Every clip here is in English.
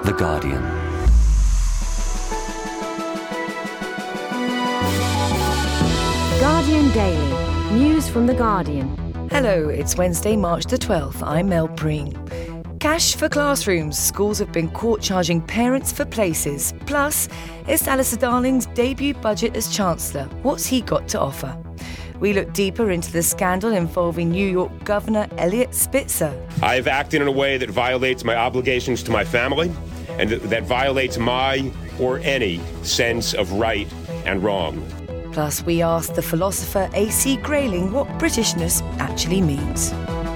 The Guardian. Guardian Daily. News from The Guardian. Hello, it's Wednesday, March the 12th. I'm Mel Breen. Cash for classrooms. Schools have been caught charging parents for places. Plus, it's Alistair Darling's debut budget as Chancellor. What's he got to offer? We look deeper into the scandal involving New York Governor Eliot Spitzer. I have acted in a way that violates my obligations to my family and that violates my or any sense of right and wrong. Plus, we ask the philosopher A.C. Grayling what Britishness actually means.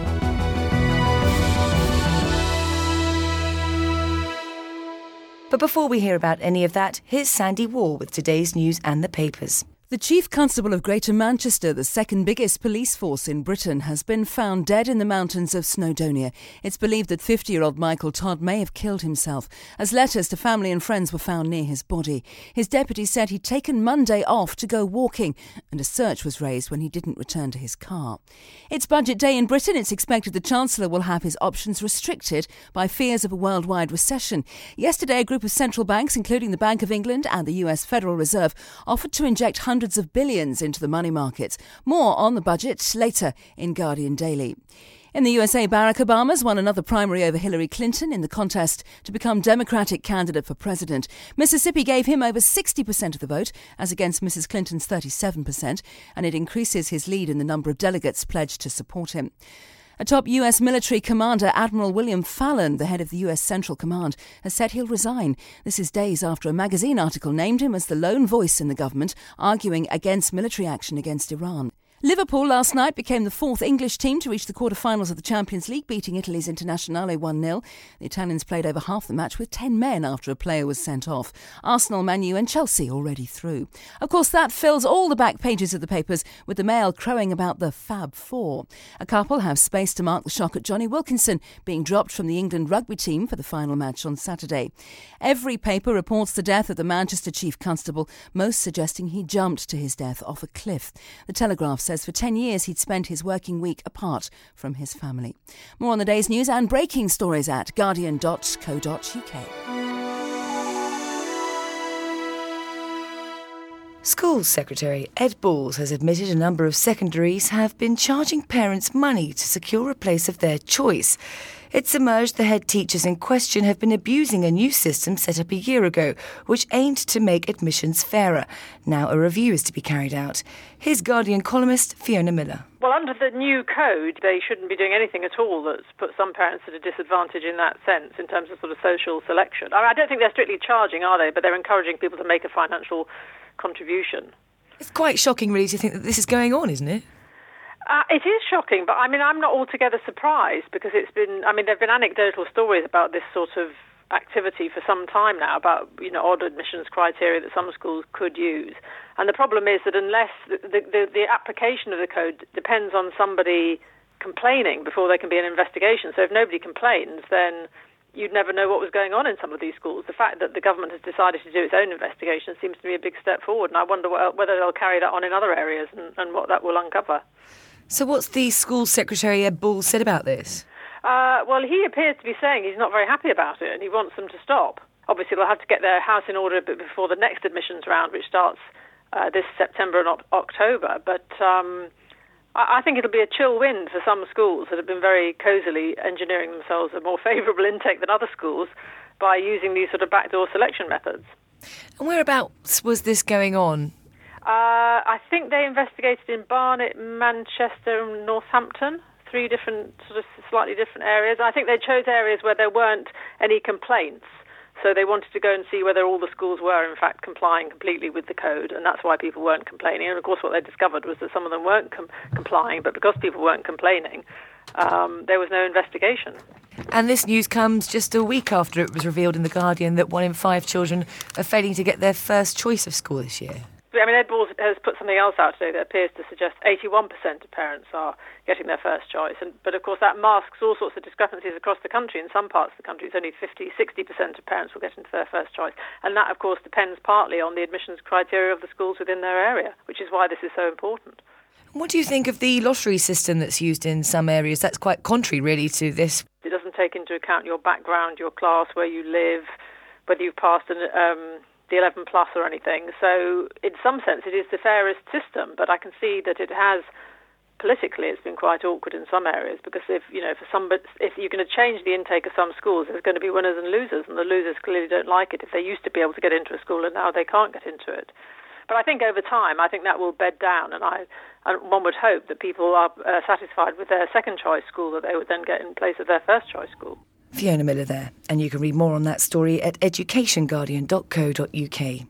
But before we hear about any of that, here's Sandy Wall with today's news and the papers. The Chief Constable of Greater Manchester, the second biggest police force in Britain, has been found dead in the mountains of Snowdonia. It's believed that 50-year-old Michael Todd may have killed himself, as letters to family and friends were found near his body. His deputy said he'd taken Monday off to go walking, and a search was raised when he didn't return to his car. It's budget day in Britain. It's expected the Chancellor will have his options restricted by fears of a worldwide recession. Yesterday, a group of central banks, including the Bank of England and the US Federal Reserve, offered to inject hundreds of billions into the money markets. More on the budget later in Guardian Daily. In the USA, Barack Obama's won another primary over Hillary Clinton in the contest to become Democratic candidate for president. Mississippi gave him over 60% of the vote, as against Mrs. Clinton's 37%, and it increases his lead in the number of delegates pledged to support him. A top US military commander, Admiral William Fallon, the head of the US Central Command, has said he'll resign. This is days after a magazine article named him as the lone voice in the government, arguing against military action against Iran. Liverpool last night became the fourth English team to reach the quarter-finals of the Champions League, beating Italy's Internazionale 1-0. The Italians played over half the match with 10 men after a player was sent off. Arsenal, Man U and Chelsea already through. Of course, that fills all the back pages of the papers, with the Mail crowing about the Fab Four. A couple have space to mark the shock at Johnny Wilkinson being dropped from the England rugby team for the final match on Saturday. Every paper reports the death of the Manchester Chief Constable, most suggesting he jumped to his death off a cliff. The Telegraph says for 10 years he'd spent his working week apart from his family. More on the day's news and breaking stories at guardian.co.uk. Schools Secretary Ed Balls has admitted a number of secondaries have been charging parents money to secure a place of their choice. It's emerged the head teachers in question have been abusing a new system set up a year ago, which aimed to make admissions fairer. Now a review is to be carried out. Here's Guardian columnist Fiona Miller. Well, under the new code, they shouldn't be doing anything at all that's put some parents at a disadvantage in that sense, in terms of sort of social selection. I don't think they're strictly charging, are they? But they're encouraging people to make a financial contribution. It's quite shocking, really, to think that this is going on, isn't it? It is shocking, but I'm not altogether surprised, because there have been anecdotal stories about this sort of activity for some time now, about, odd admissions criteria that some schools could use. And the problem is that unless the application of the code depends on somebody complaining before there can be an investigation. So if nobody complains, then you'd never know what was going on in some of these schools. The fact that the government has decided to do its own investigation seems to be a big step forward, and I wonder whether they'll carry that on in other areas and what that will uncover. So what's the school secretary, Ed Balls, said about this? Well, he appears to be saying he's not very happy about it and he wants them to stop. Obviously, they'll have to get their house in order before the next admissions round, which starts this September and October. But I think it'll be a chill wind for some schools that have been very cosily engineering themselves a more favourable intake than other schools by using these sort of backdoor selection methods. And whereabouts was this going on? I think they investigated in Barnet, Manchester and Northampton, 3 different, sort of slightly different areas. I think they chose areas where there weren't any complaints. So they wanted to go and see whether all the schools were, in fact, complying completely with the code, and that's why people weren't complaining. And, of course, what they discovered was that some of them weren't complying, but because people weren't complaining, there was no investigation. And this news comes just a week after it was revealed in The Guardian that 1 in 5 children are failing to get their first choice of school this year. Ed Balls has put something else out today that appears to suggest 81% of parents are getting their first choice. But, of course, that masks all sorts of discrepancies across the country. In some parts of the country, it's only 50-60% of parents will get into their first choice. And that, of course, depends partly on the admissions criteria of the schools within their area, which is why this is so important. What do you think of the lottery system that's used in some areas? That's quite contrary, really, to this. It doesn't take into account your background, your class, where you live, whether you've passed the 11 plus or anything. So in some sense it is the fairest system, but I can see that it has, politically, it's been quite awkward in some areas, because if you're going to change the intake of some schools, there's going to be winners and losers, and the losers clearly don't like it if they used to be able to get into a school and now they can't get into it. But I think over time, I think that will bed down, and one would hope that people are satisfied with their second choice school that they would then get in place of their first choice school. Fiona Miller there, and you can read more on that story at educationguardian.co.uk.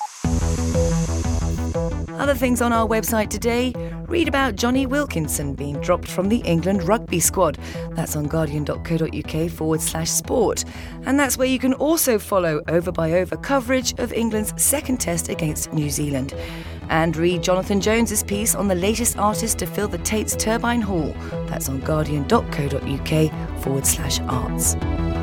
Other things on our website today, read about Johnny Wilkinson being dropped from the England rugby squad. That's on guardian.co.uk/sport. And that's where you can also follow over-by-over coverage of England's second test against New Zealand. And read Jonathan Jones's piece on the latest artist to fill the Tate's Turbine Hall. That's on guardian.co.uk/arts.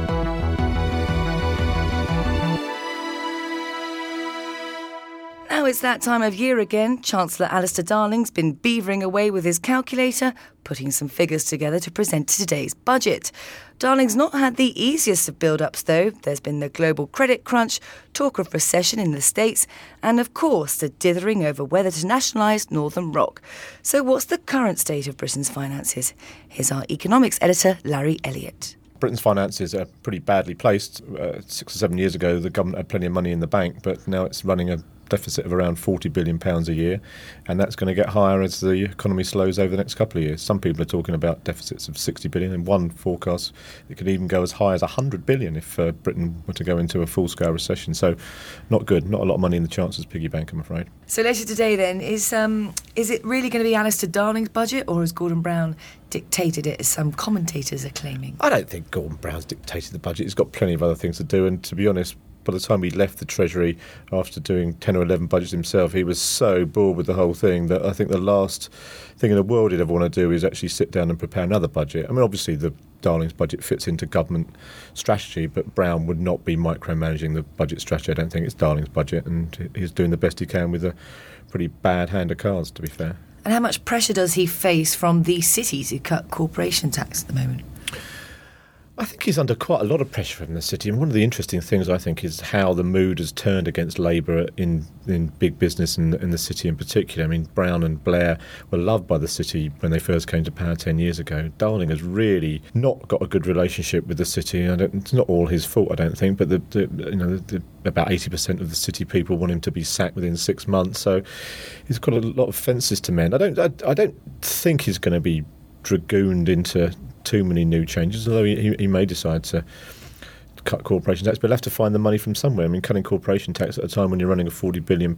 Now it's that time of year again. Chancellor Alistair Darling's been beavering away with his calculator, putting some figures together to present today's budget. Darling's not had the easiest of build-ups, though. There's been the global credit crunch, talk of recession in the States, and of course the dithering over whether to nationalise Northern Rock. So what's the current state of Britain's finances? Here's our economics editor, Larry Elliott. Britain's finances are pretty badly placed. 6 or 7 years ago, the government had plenty of money in the bank, but now it's running a deficit of around £40 billion a year, and that's going to get higher as the economy slows over the next couple of years. Some people are talking about deficits of £60 billion, and one forecast it could even go as high as £100 billion if Britain were to go into a full-scale recession. So not good, not a lot of money in the Chancellor's piggy bank, I'm afraid. So later today then, is it really going to be Alistair Darling's budget, or has Gordon Brown dictated it, as some commentators are claiming? I don't think Gordon Brown's dictated the budget. He's got plenty of other things to do, and to be honest, by the time he left the Treasury after doing 10 or 11 budgets himself, he was so bored with the whole thing that I think the last thing in the world he'd ever want to do is actually sit down and prepare another budget. I mean, obviously the Darling's budget fits into government strategy, but Brown would not be micromanaging the budget strategy. I don't think it's Darling's budget, and he's doing the best he can with a pretty bad hand of cards, to be fair. And how much pressure does he face from the city to cut corporation tax at the moment? I think he's under quite a lot of pressure from the city, and one of the interesting things I think is how the mood has turned against Labour in big business and in the city in particular. I mean, Brown and Blair were loved by the city when they first came to power 10 years ago. Darling has really not got a good relationship with the city. It's not all his fault, I don't think, but about 80% of the city people want him to be sacked within 6 months. So he's got a lot of fences to mend. I don't think he's going to be dragooned into too many new changes, although he may decide to cut corporation tax, but he'll have to find the money from somewhere. I mean, cutting corporation tax at a time when you're running a £40 billion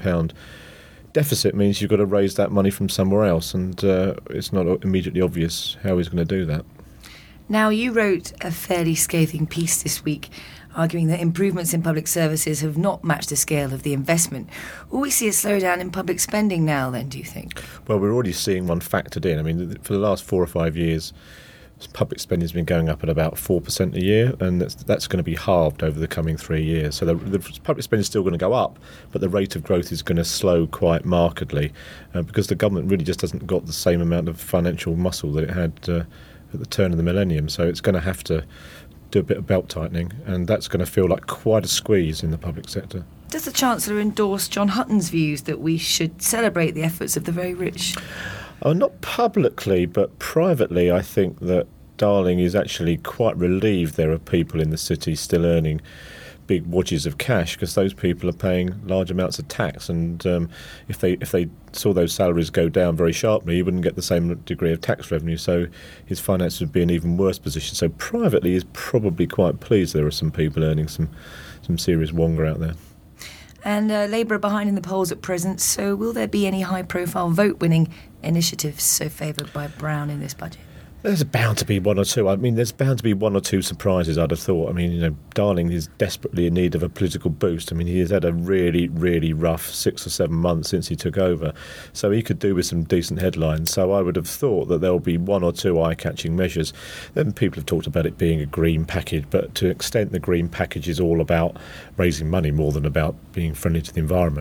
deficit means you've got to raise that money from somewhere else, and it's not immediately obvious how he's going to do that. Now, you wrote a fairly scathing piece this week arguing that improvements in public services have not matched the scale of the investment. Will we see a slowdown in public spending now then, do you think? Well, we're already seeing one factored in. I mean, for the last 4 or 5 years, public spending has been going up at about 4% a year, and that's going to be halved over the coming 3 years. So the public spending is still going to go up, but the rate of growth is going to slow quite markedly because the government really just hasn't got the same amount of financial muscle that it had at the turn of the millennium. So it's going to have to do a bit of belt tightening, and that's going to feel like quite a squeeze in the public sector. Does the Chancellor endorse John Hutton's views that we should celebrate the efforts of the very rich? Oh, not publicly, but privately, I think that Darling is actually quite relieved there are people in the city still earning big wadges of cash, because those people are paying large amounts of tax, and if they saw those salaries go down very sharply, he wouldn't get the same degree of tax revenue, so his finances would be in an even worse position. So privately he's probably quite pleased there are some people earning some serious wonga out there. And Labour are behind in the polls at present, so will there be any high-profile vote-winning initiatives so favoured by Brown in this budget? There's bound to be one or two. I mean, there's bound to be one or two surprises, I'd have thought. I mean, Darling is desperately in need of a political boost. I mean, he has had a really, really rough 6 or 7 months since he took over. So he could do with some decent headlines. So I would have thought that there'll be one or two eye-catching measures. Then people have talked about it being a green package, but to an extent the green package is all about raising money more than about being friendly to the environment.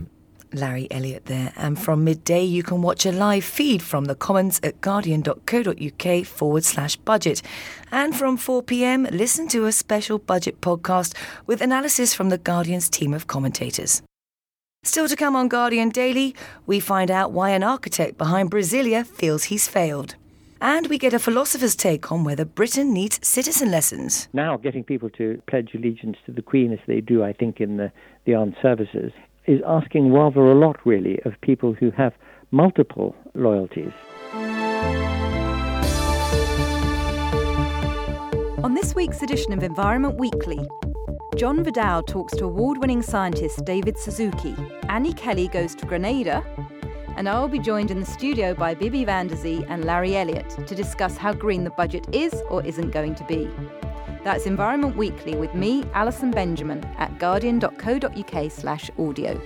Larry Elliott there. And from midday, you can watch a live feed from the Commons at guardian.co.uk/budget. And from 4 p.m, listen to a special budget podcast with analysis from the Guardian's team of commentators. Still to come on Guardian Daily, we find out why an architect behind Brasilia feels he's failed. And we get a philosopher's take on whether Britain needs citizen lessons. Now getting people to pledge allegiance to the Queen, as they do, I think, in the armed services, is asking rather a lot, really, of people who have multiple loyalties. On this week's edition of Environment Weekly, John Vidal talks to award-winning scientist David Suzuki, Annie Kelly goes to Grenada, and I will be joined in the studio by Bibi van der Zee and Larry Elliott to discuss how green the budget is or isn't going to be. That's Environment Weekly with me, Alison Benjamin, at guardian.co.uk/audio.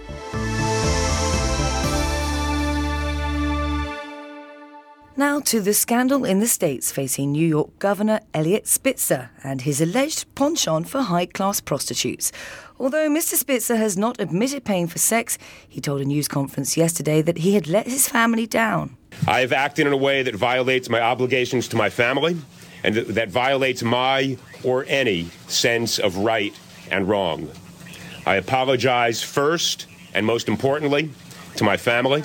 Now to the scandal in the States facing New York Governor Eliot Spitzer and his alleged penchant for high-class prostitutes. Although Mr. Spitzer has not admitted paying for sex, he told a news conference yesterday that he had let his family down. I have acted in a way that violates my obligations to my family and that violates my or any sense of right and wrong. I apologize first and most importantly to my family.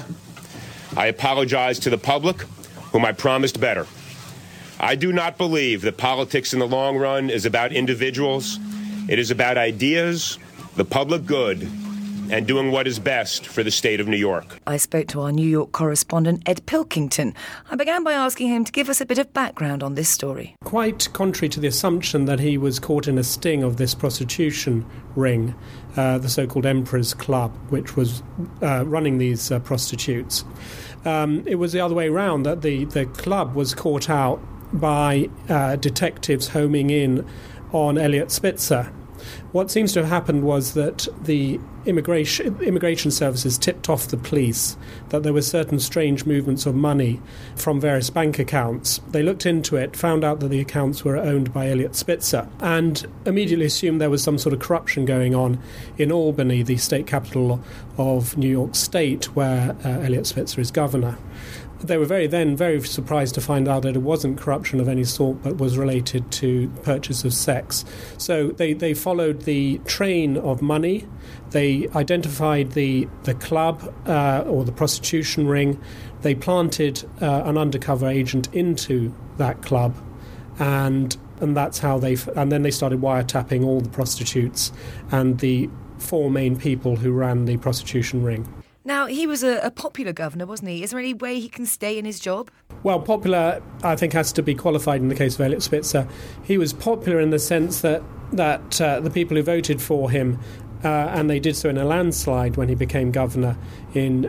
I apologize to the public, whom I promised better. I do not believe that politics in the long run is about individuals. It is about ideas, the public good, and doing what is best for the state of New York. I spoke to our New York correspondent, Ed Pilkington. I began by asking him to give us a bit of background on this story. Quite contrary to the assumption that he was caught in a sting of this prostitution ring, the so-called Emperor's Club, which was running these prostitutes. It was the other way around, that the club was caught out by detectives homing in on Eliot Spitzer. What seems to have happened was that the immigration services tipped off the police that there were certain strange movements of money from various bank accounts. They looked into it, found out that the accounts were owned by Eliot Spitzer, and immediately assumed there was some sort of corruption going on in Albany, the state capital of New York State, where Eliot Spitzer is governor. They were very surprised to find out that it wasn't corruption of any sort, but was related to purchase of sex. So they followed the train of money. They identified the club or the prostitution ring. They planted an undercover agent into that club, and that's how and then they started wiretapping all the prostitutes and the 4 main people who ran the prostitution ring. Now, he was a popular governor, wasn't he? Is there any way he can stay in his job? Well, popular, I think, has to be qualified in the case of Eliot Spitzer. He was popular in the sense that the people who voted for him, and they did so in a landslide when he became governor in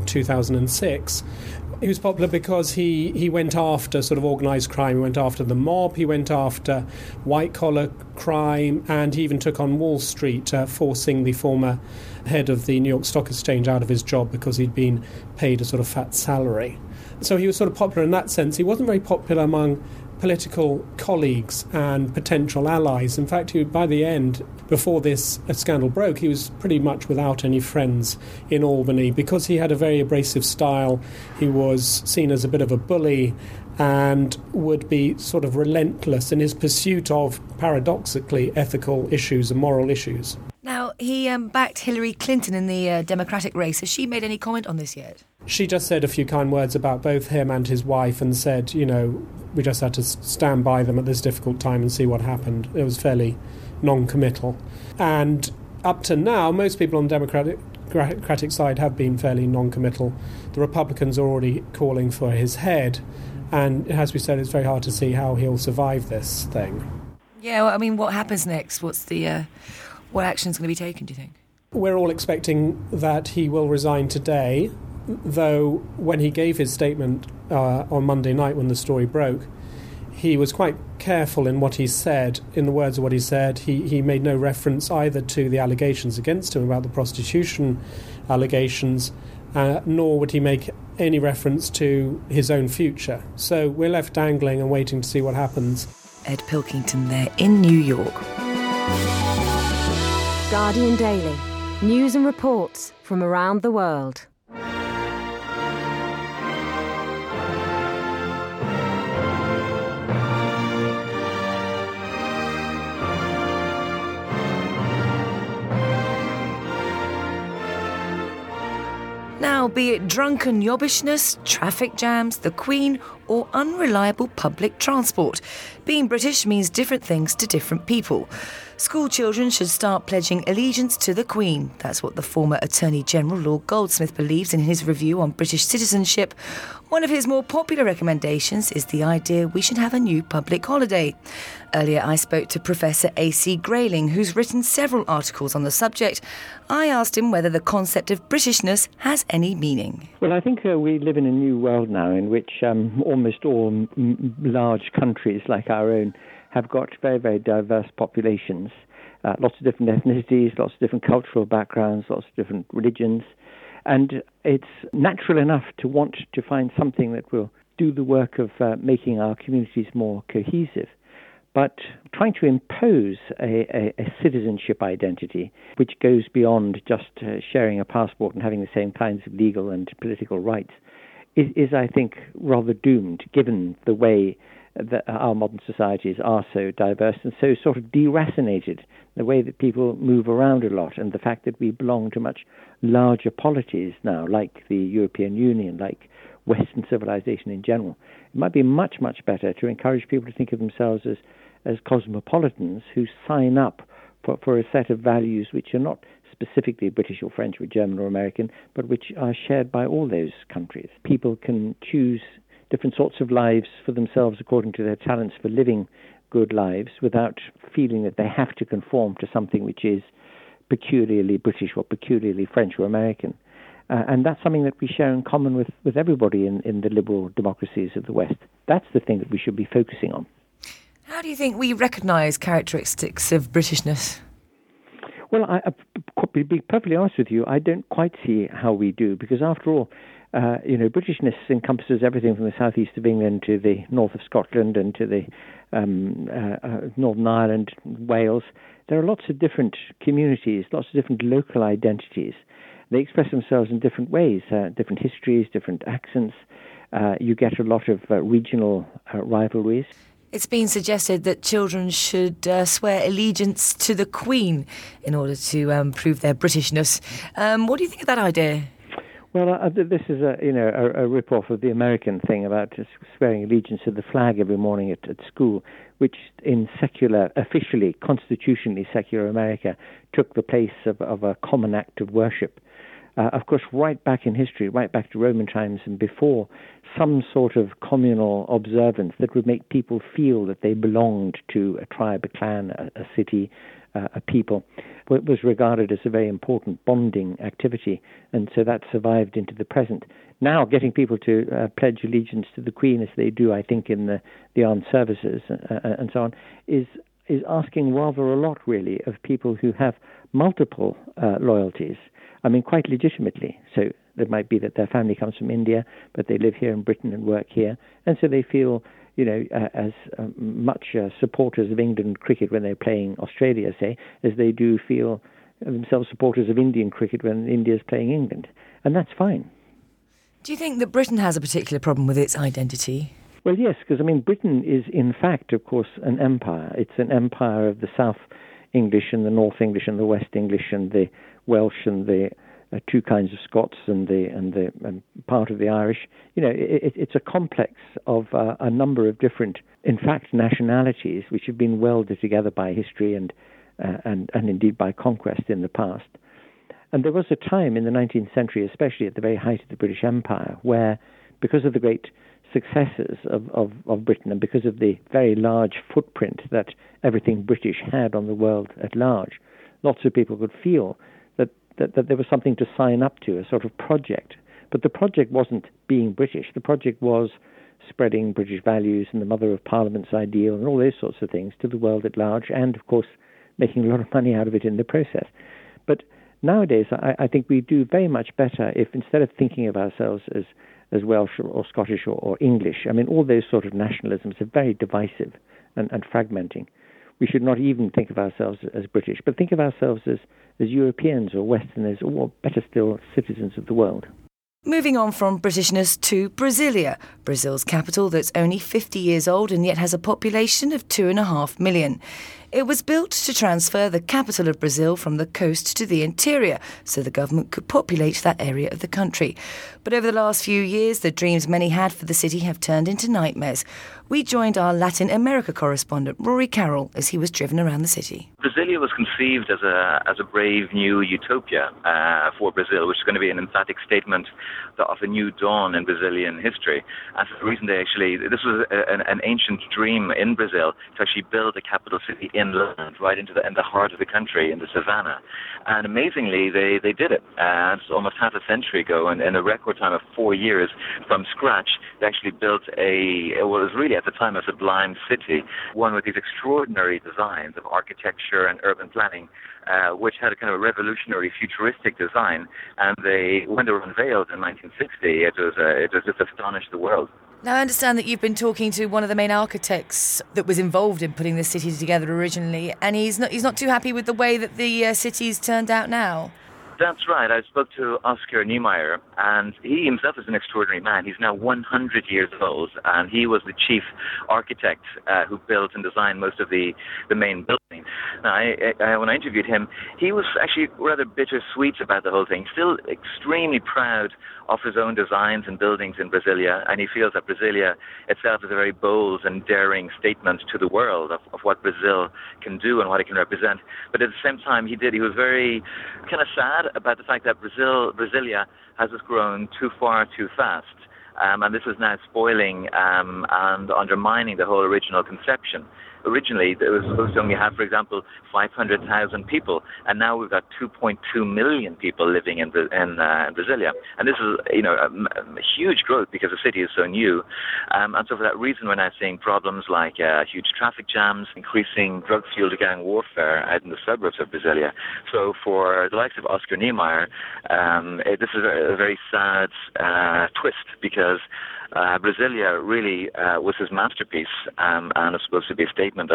2006, he was popular because he went after sort of organised crime. He went after the mob, he went after white-collar crime, and he even took on Wall Street, forcing the former head of the New York Stock Exchange out of his job because he'd been paid a sort of fat salary. So he was sort of popular in that sense. He wasn't very popular among political colleagues and potential allies. In fact, by the end, before this scandal broke, he was pretty much without any friends in Albany because he had a very abrasive style. He was seen as a bit of a bully and would be sort of relentless in his pursuit of, paradoxically, ethical issues and moral issues. Now, he backed Hillary Clinton in the Democratic race. Has she made any comment on this yet? She just said a few kind words about both him and his wife and said, we just had to stand by them at this difficult time and see what happened. It was fairly non-committal. And up to now, most people on the Democratic side have been fairly non-committal. The Republicans are already calling for his head. And as we said, it's very hard to see how he'll survive this thing. Yeah, well, I mean, what happens next? What's the... What action is going to be taken, do you think? We're all expecting that he will resign today, though when he gave his statement on Monday night when the story broke, he was quite careful in what he said, in the words of what he said. He made no reference either to the allegations against him about the prostitution allegations, nor would he make any reference to his own future. So we're left dangling and waiting to see what happens. Ed Pilkington there in New York. Guardian Daily. News and reports from around the world. Now, be it drunken yobbishness, traffic jams, the Queen, or unreliable public transport, being British means different things to different people. School children should start pledging allegiance to the Queen. That's what the former Attorney General Lord Goldsmith believes in his review on British citizenship. One of his more popular recommendations is the idea we should have a new public holiday. Earlier I spoke to Professor A.C. Grayling, who's written several articles on the subject. I asked him whether the concept of Britishness has any meaning. Well, I think we live in a new world now in which almost all large countries like our own have got very, very diverse populations, lots of different ethnicities, lots of different cultural backgrounds, lots of different religions. And it's natural enough to want to find something that will do the work of making our communities more cohesive. But trying to impose a citizenship identity, which goes beyond just sharing a passport and having the same kinds of legal and political rights, is I think, rather doomed, given the way that our modern societies are so diverse and so sort of deracinated, the way that people move around a lot, and the fact that we belong to much larger polities now, like the European Union, like Western civilization in general. It might be much, much better to encourage people to think of themselves as cosmopolitans who sign up for a set of values which are not specifically British or French or German or American, but which are shared by all those countries. People can choose different sorts of lives for themselves according to their talents for living good lives without feeling that they have to conform to something which is peculiarly British or peculiarly French or American. And that's something that we share in common with everybody in the liberal democracies of the West. That's the thing that we should be focusing on. How do you think we recognise characteristics of Britishness? Well, to be perfectly honest with you, I don't quite see how we do, because after all, Britishness encompasses everything from the southeast of England to the north of Scotland and to the Northern Ireland, Wales. There are lots of different communities, lots of different local identities. They express themselves in different ways, different histories, different accents. You get a lot of regional rivalries. It's been suggested that children should swear allegiance to the Queen in order to prove their Britishness. What do you think of that idea? Well, this is a rip-off of the American thing about swearing allegiance to the flag every morning at school, which in secular, officially, constitutionally secular America took the place of a common act of worship. Of course, right back in history, right back to Roman times and before, some sort of communal observance that would make people feel that they belonged to a tribe, a clan, a city, a people, was regarded as a very important bonding activity, and so that survived into the present. Now, getting people to pledge allegiance to the Queen, as they do, I think, in the armed services and so on, is asking rather a lot, really, of people who have multiple loyalties. I mean, quite legitimately. So it might be that their family comes from India, but they live here in Britain and work here, and so they feel, as much supporters of England cricket when they're playing Australia, say, as they do feel themselves supporters of Indian cricket when India's playing England. And that's fine. Do you think that Britain has a particular problem with its identity? Well, yes, because, Britain is, in fact, of course, an empire. It's an empire of the South English and the North English and the West English and the Welsh and the two kinds of Scots and the part of the Irish. It's a complex of a number of different, in fact, nationalities which have been welded together by history and indeed by conquest in the past. And there was a time in the 19th century, especially at the very height of the British Empire, where, because of the great successes of Britain and because of the very large footprint that everything British had on the world at large, lots of people could feel that there was something to sign up to, a sort of project. But the project wasn't being British. The project was spreading British values and the Mother of Parliament's ideal and all those sorts of things to the world at large, and, of course, making a lot of money out of it in the process. But nowadays, I think we do very much better if, instead of thinking of ourselves as Welsh or Scottish or English, all those sort of nationalisms are very divisive and fragmenting. we should not even think of ourselves as British, but think of ourselves as Europeans or Westerners, or better still, citizens of the world. Moving on from Britishness to Brasilia, Brazil's capital that's only 50 years old and yet has a population of 2.5 million. It was built to transfer the capital of Brazil from the coast to the interior, so the government could populate that area of the country. But over the last few years, the dreams many had for the city have turned into nightmares. We joined our Latin America correspondent, Rory Carroll, as he was driven around the city. Brasilia was conceived as a brave new utopia for Brazil, which is going to be an emphatic statement of a new dawn in Brazilian history. And for the reason this was an ancient dream in Brazil to actually build a capital city inland, right in the heart of the country, in the savannah. And amazingly, they did it. It's almost half a century ago, and in a record time of 4 years from scratch, they actually built what was really at the time a sublime city, one with these extraordinary designs of architecture and urban planning, which had a kind of revolutionary, futuristic design. And when they were unveiled in 1960, it just astonished the world. Now, I understand that you've been talking to one of the main architects that was involved in putting this city together originally, and he's not too happy with the way that the city's turned out now. That's right. I spoke to Oscar Niemeyer, and he himself is an extraordinary man. He's now 100 years old, and he was the chief architect who built and designed most of the main buildings. Now, when I interviewed him, he was actually rather bittersweet about the whole thing, still extremely proud of his own designs and buildings in Brasilia, and he feels that Brasilia itself is a very bold and daring statement to the world of what Brazil can do and what it can represent. But at the same time, he was very kind of sad about the fact that Brasilia has just grown too far too fast. And this is now spoiling and undermining the whole original conception. Originally, it was supposed to only have, for example, 500,000 people, and now we've got 2.2 million people living in Brasilia. And this is, a huge growth because the city is so new. And so for that reason, we're now seeing problems like huge traffic jams, increasing drug-fueled gang warfare out in the suburbs of Brasilia. So for the likes of Oscar Niemeyer, this is a very sad twist, because Brasilia really was his masterpiece, and it's supposed to be a statement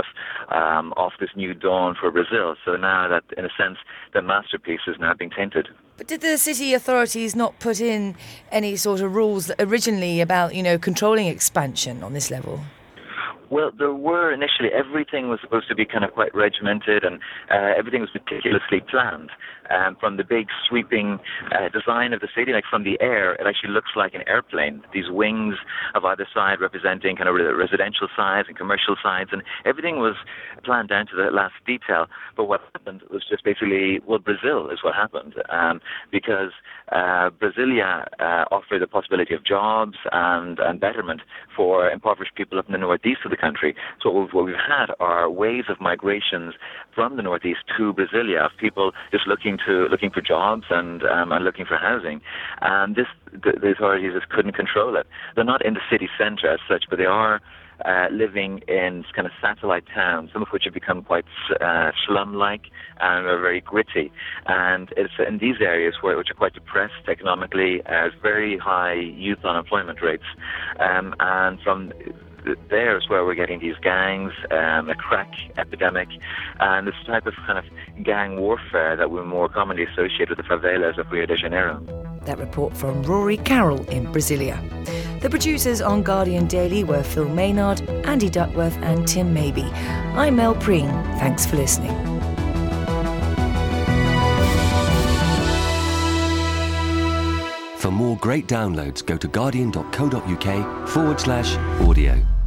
of this new dawn for Brazil. So now that, in a sense, the masterpiece is now being tainted. But did the city authorities not put in any sort of rules originally about, controlling expansion on this level? Well, there were initially. Everything was supposed to be kind of quite regimented, and everything was meticulously planned. From the big sweeping design of the city, like from the air, it actually looks like an airplane. These wings of either side representing kind of residential sides and commercial sides, and everything was planned down to the last detail. But what happened was just basically, Brazil is what happened, because Brasilia offered the possibility of jobs and betterment for impoverished people up in the northeast of the country. So what we've had are waves of migrations from the northeast to Brasilia, of people just looking for jobs and looking for housing. And the authorities just couldn't control it. They're not in the city centre as such, but they are living in kind of satellite towns, some of which have become quite slum-like and are very gritty. And it's in these areas which are quite depressed economically, very high youth unemployment rates, and from there's where we're getting these gangs, a crack epidemic, and this type of kind of gang warfare that we more commonly associate with the favelas of Rio de Janeiro. That report from Rory Carroll in Brasilia. The producers on Guardian Daily were Phil Maynard, Andy Duckworth and Tim Mabey. I'm Mel Preen. Thanks for listening. For more great downloads, go to guardian.co.uk/audio.